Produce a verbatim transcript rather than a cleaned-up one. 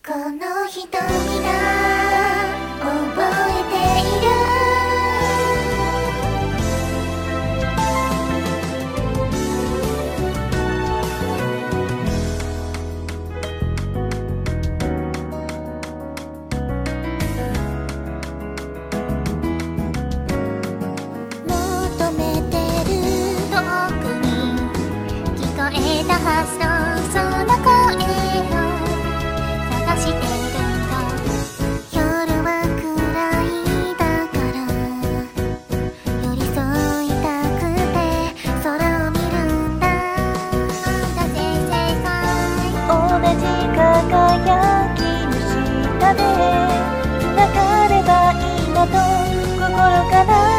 この瞳が覚えている。求めてる遠くに聞こえたはずのその声を探してると、夜は暗いだから寄り添いたくて空を見るんだ。なぜ世界同じ輝きの下で泣かればいいなと心から